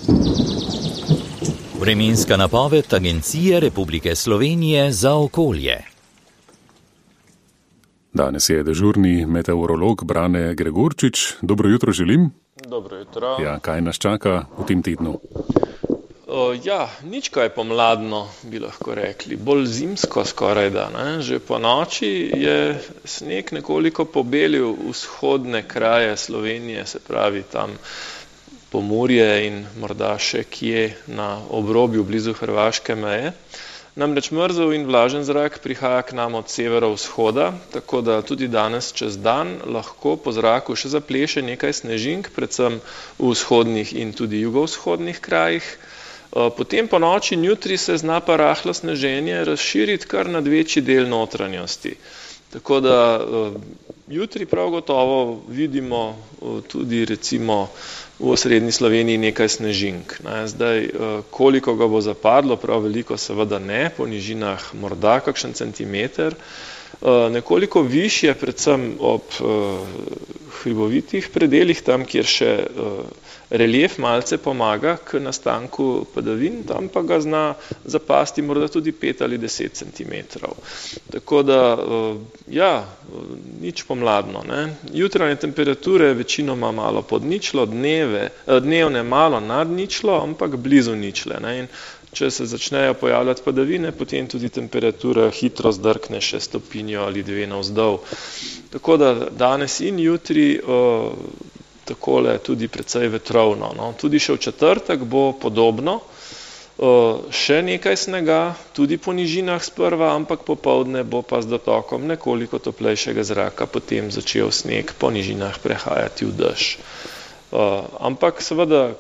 Vremenska napoved Agencije Republike Slovenije za okolje. Danes je dežurni meteorolog Brane Gregorčič. Dobro jutro želim. Dobro jutro. Ja, kaj nas čaka v tem tednu? Nič kaj pomladno, bi lahko rekli. Bolj zimsko skoraj da. Že po noči je sneg nekoliko pobelil vzhodne kraje Slovenije, se pravi tam Pomurje in morda še kje na obrobju blizu hrvaške meje. Namreč mrzel in vlažen zrak prihaja k nam od severovzhoda, tako da tudi danes čez dan lahko po zraku še zapleše nekaj snežink, predvsem v vzhodnih in tudi jugovzhodnih krajih. Potem po noči in jutri se zna pa rahlo sneženje razširiti kar nad večji del notranjosti. Tako da jutri prav gotovo vidimo tudi recimo v osrednji Sloveniji nekaj snežink. Zdaj, koliko ga bo zapadlo, prav veliko seveda ne, po nižinah morda kakšen centimeter. Nekoliko višje, predvsem ob hribovitih predelih, tam kjer še relief malce pomaga k nastanku padavin, tam pa ga zna zapasti morda tudi 5 ali 10 centimetrov. Tako da, nič pomladno. Jutranje temperature večinoma malo pod ničlo, dnevne malo nad ničlo, ampak blizu ničle. In če se začnejo pojavljati padavine, potem tudi temperatura hitro zdrkne še stopinjo ali 2 navzdol. Tako da danes in jutri takole tudi precej vetrovno. Tudi še v četrtek bo podobno, še nekaj snega, tudi po nižinah sprva, ampak popoldne bo pa z dotokom nekoliko toplejšega zraka potem začel sneg po nižinah prehajati v dež. Ampak seveda,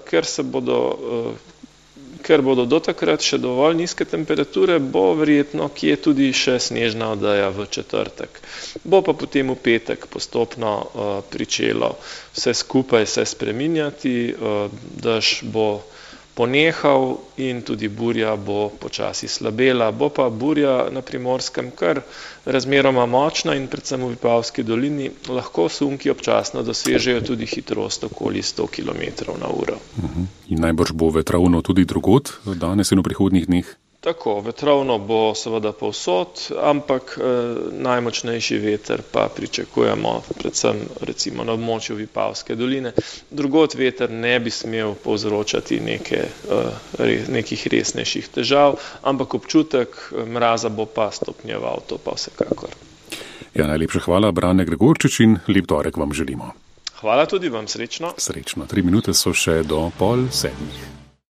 ker bodo do takrat še dovolj nizke temperature, bo verjetno kje tudi še snežna odeja v četrtek. Bo pa potem v petek postopno pričelo vse skupaj se spreminjati, dež bo ponehal in tudi burja bo počasi slabela. Bo pa burja na Primorskem kar razmeroma močna in predvsem v Vipavski dolini lahko sunki občasno dosežejo tudi hitrost okoli 100 km/h. In najbrž bo vetrovno tudi drugod danes in v prihodnjih dneh? Tako, vetrovno bo seveda povsod, ampak najmočnejši veter pa pričakujemo predvsem recimo na območju Vipavske doline. Drugod veter ne bi smel povzročati nekih resnejših težav, ampak občutek mraza bo pa stopnjeval, to pa vsekakor. Ja, najlepša hvala, Brane Gregorčič, in lep torek vam želimo. Hvala tudi vam, srečno. Srečno. 3 minute so še do 6:30.